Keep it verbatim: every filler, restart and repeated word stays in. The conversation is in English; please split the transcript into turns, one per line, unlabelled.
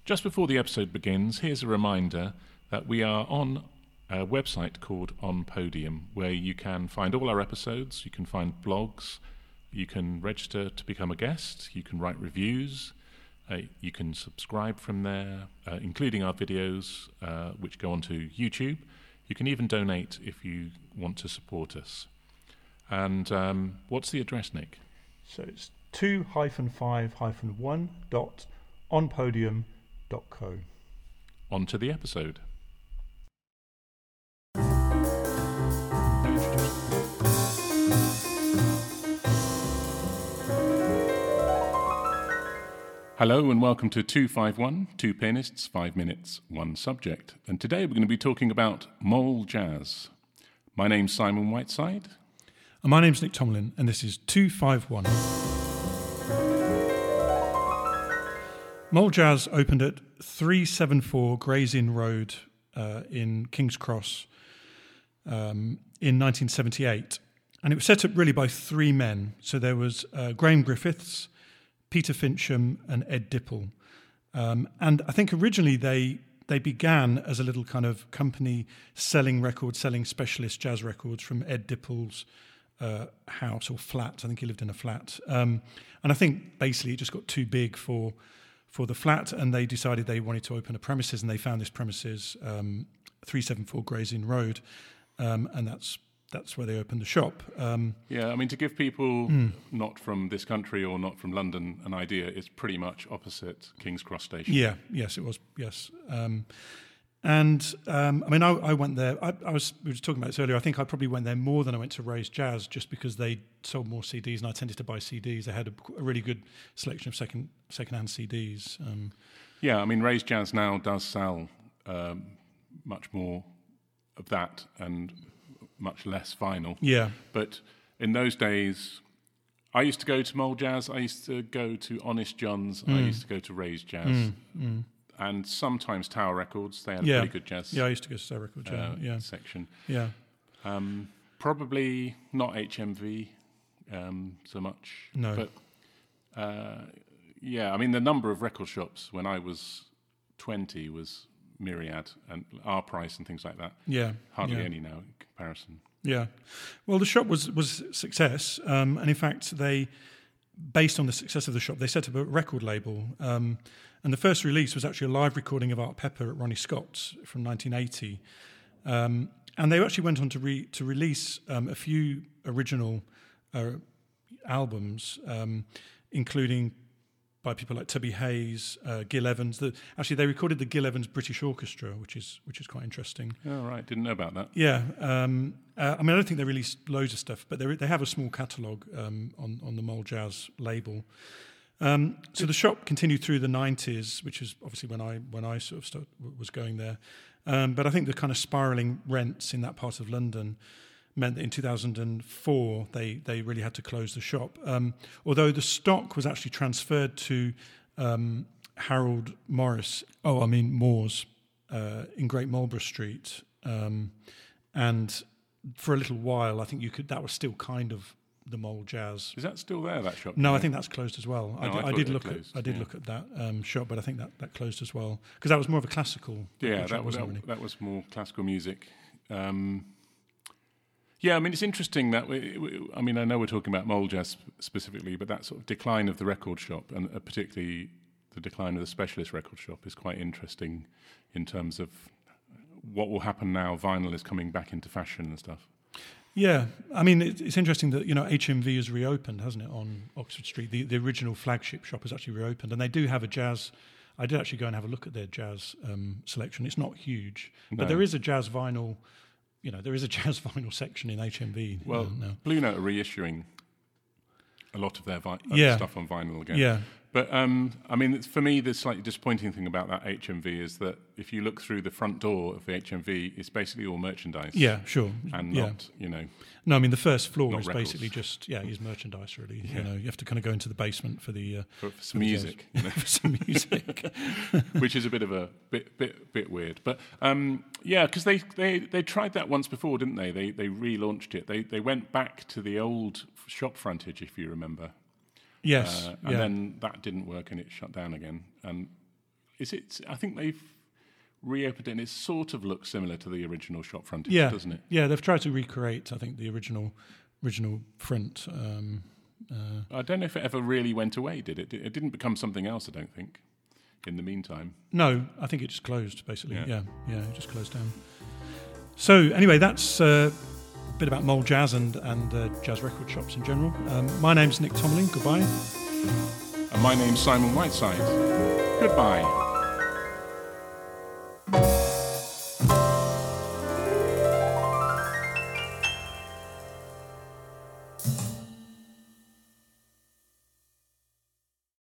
Just before the episode begins, here's a reminder that we are on a website called On Podium, where you can find all our episodes, you can find blogs, you can register to become a guest, you can write reviews, uh, you can subscribe from there, uh, including our videos, uh, which go onto YouTube. You can even donate if you want to support us. And um, what's the address, Nick?
So it's two hyphen five hyphen one dot onpodium dot co.
On to the episode. Hello and welcome to two five one, Two Pianists, Five Minutes, One Subject. And today we're going to be talking about Moll Jazz. My name's Simon Whiteside.
And my name's Nick Tomlin, and this is two five one. Moll Jazz opened at three seventy-four Gray's Inn Road uh, in King's Cross um, in nineteen seventy-eight. And it was set up really by three men. So there was uh, Graham Griffiths, Peter Fincham and Ed Dipple. Um, and I think originally they they began as a little kind of company selling records, selling specialist jazz records from Ed Dipple's uh, house or flat. I think he lived in a flat. Um, and I think basically it just got too big for for the flat, and they decided they wanted to open a premises, and they found this premises, um, three seventy-four Gray's Inn Road, um, and that's That's where they opened the shop. Um,
yeah, I mean, to give people
mm.
not from this country or not from London an idea, it's pretty much opposite King's Cross Station.
Yeah, yes, it was, yes. Um, and, um, I mean, I, I went there, I, I was we were talking about this earlier, I think I probably went there more than I went to Ray's Jazz, just because they sold more C Ds, and I tended to buy C Ds. They had a, a really good selection of second, second-hand C Ds. Um,
yeah, I mean, Ray's Jazz now does sell um, much more of that, and much less vinyl.
Yeah.
But in those days, I used to go to Moll Jazz, I used to go to Honest John's, mm. I used to go to Ray's Jazz,
mm. Mm.
and sometimes Tower Records. They had
yeah.
a pretty good jazz
yeah, I used to go to Tower Records, yeah.
Uh,
yeah.
section.
Yeah.
Um, probably not H M V um, so much.
No.
But, uh, yeah, I mean, the number of record shops when I was twenty was myriad, and our price and things like that.
Yeah.
Hardly
yeah.
any now in comparison.
Yeah. Well, the shop was was a success, um, and in fact, they, based on the success of the shop, they set up a record label, um, and the first release was actually a live recording of Art Pepper at Ronnie Scott's from nineteen eighty, um, and they actually went on to re- to release um, a few original uh, albums, um, including by people like Tubby Hayes, uh, Gil Evans. The, actually, they recorded the Gil Evans British Orchestra, which is which is quite interesting.
Oh, right. Didn't know about that.
Yeah. Um, uh, I mean, I don't think they released loads of stuff, but they they have a small catalogue um, on, on the Moll Jazz label. Um, so the shop continued through the nineties, which is obviously when I when I sort of start, was going there. Um, but I think the kind of spiralling rents in that part of London meant that in two thousand four they, they really had to close the shop. Um, although the stock was actually transferred to um, Harold Morris, oh, I mean Moores, uh, in Great Marlborough Street. Um, and for a little while, I think you could. That was still kind of the Moll Jazz.
Is that still there, that shop?
No, I think that's closed as well.
No,
I,
I,
I did
it
look
closed,
at I did
yeah.
look at that um, shop, but I think that, that closed as well because that was more of a classical.
Yeah,
shop,
that was
wasn't
that,
it, really?
that was more classical music. Um, Yeah, I mean, it's interesting that, we, we, I mean, I know we're talking about Moll Jazz specifically, but that sort of decline of the record shop, and uh, particularly the decline of the specialist record shop, is quite interesting in terms of what will happen now. Vinyl is coming back into fashion and stuff.
Yeah, I mean, it, it's interesting that, you know, H M V has reopened, hasn't it, on Oxford Street? The, the original flagship shop has actually reopened, and they do have a jazz. I did actually go and have a look at their jazz um, selection. It's not huge,
No.
but there is a jazz vinyl. You know, there is a jazz vinyl section in H M V.
Well,
uh, now.
Blue Note are reissuing a lot of their vi-
Yeah.
stuff on vinyl again.
Yeah.
But, um, I mean, it's, for me, the slightly disappointing thing about that H M V is that if you look through the front door of the H M V, it's basically all merchandise.
Yeah, sure.
And
yeah.
not, you know...
No, I mean, the first floor
Not
is
records.
basically just, yeah, is merchandise, really.
Yeah.
You know, you have to kind of go into the basement for the... Uh,
For, for
for
some
the
music, you know.
for some music.
Which is a bit of a bit bit bit weird, but um, yeah, because they, they they tried that once before, didn't they? They they relaunched it. They they went back to the old shop frontage, if you remember.
Yes,
uh, and
yeah.
then that didn't work, and it shut down again. And is it? I think they've reopened it, and it sort of looks similar to the original shop frontage,
yeah,
doesn't it?
Yeah, they've tried to recreate, I think, the original original front. Um, uh,
I don't know if it ever really went away, did it? It didn't become something else, I don't think, in the meantime.
No, I think it just closed, basically.
Yeah,
yeah, yeah it just closed down. So anyway, that's uh, a bit about Mole Jazz and, and uh, jazz record shops in general. Um, my name's Nick Tomlin. Goodbye.
And my name's Simon Whiteside. Goodbye.